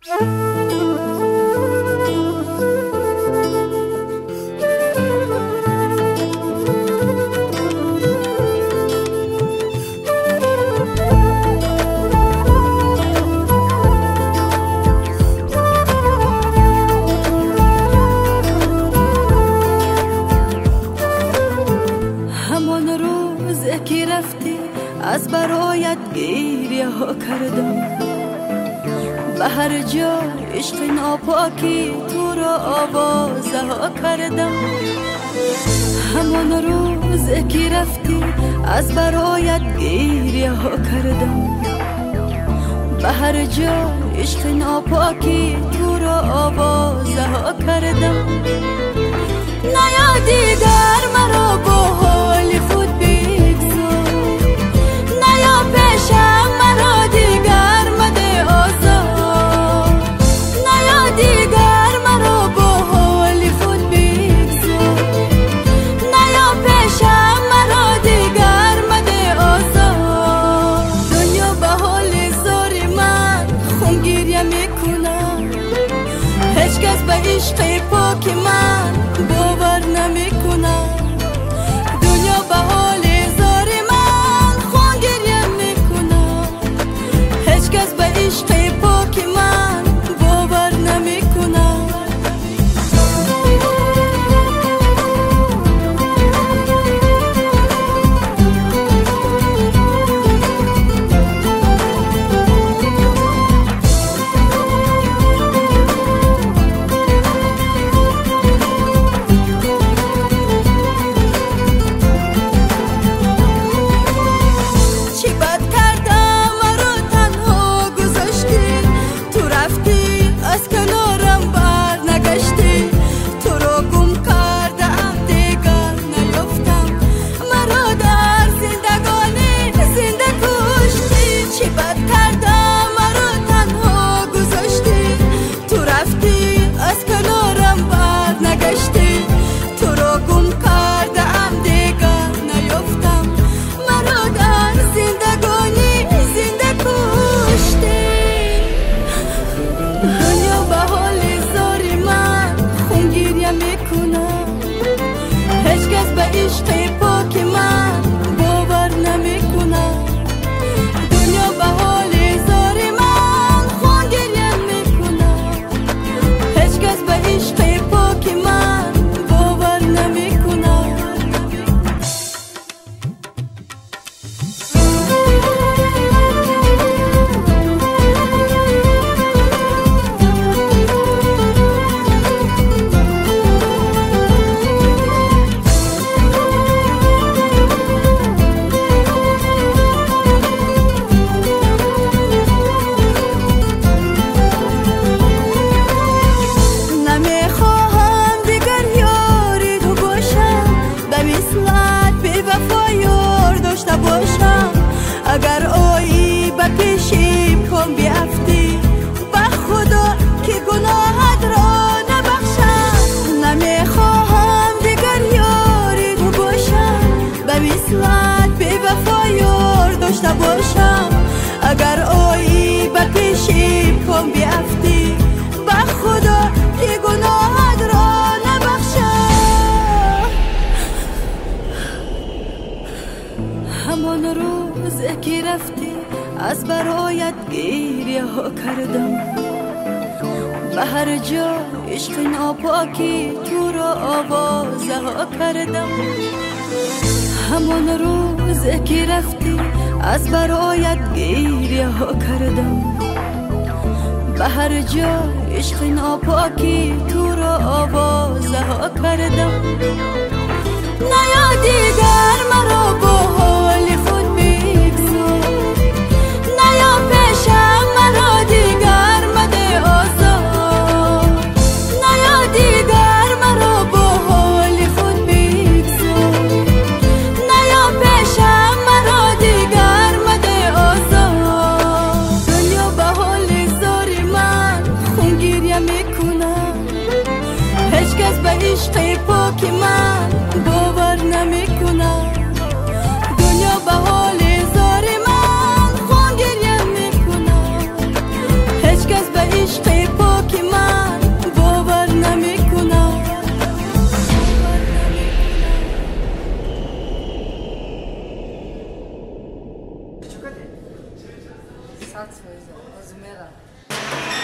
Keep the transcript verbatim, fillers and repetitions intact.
همان روز که رفتی از برایت گریه ها کردم، به هر جا عشق ناپاکی تو را آوازه ها کردم. همان روز که رفتی از برایت گریه ها کردم، به هر جا عشق ناپاکی تو را آوازه ها کردم. نیادی در مرا با حال خود بگذار، نیا پیشم مرا دیگر مده آزار. نیادی در مرا با حال خود بگذار، نیا پیشم مرا دیگر مده آزار. دنیا به حال زار من خون گریه میکنم، هیچ کس به عشق پاک من باور نمی کنم. دنیا به حال زار من خون گریه می کنم، هیچ کس به عشق پاک من باور نمی کنم. اگر آیی به پیشیم کن بیافتی، به خدا که گناهت را نبخشم. نمیخواهم دیگر یاری تو باشم، به مثلت بی وفا یار داشته باشم. اگر آیی به پیشیم کن بیافتی، به خدا که گناهت را نبخشم. همان روز که رفتی از برایت گریه ها کردم، به هر جا عشق ناپاکی تو را آوازه ها کردم. همان روز که رفتی از برایت گریه ها کردم، به هر جا عشق ناپاکی تو را آوازه ها کردم. نیادی در مرا با حال خود بگذار، نیا پیشم مرا دیگر مده آزار. نیادی در مرا با حال خود بگذار، نیا پیشم مرا دیگر مده آزار. دنیا به حال زار من خون گریه میکنم، هیچ کس به عشق پاک من باور نمی کنم. دنیا به حال زار من خون گریه می کنم، هیچ کس به عشق قطع از میرا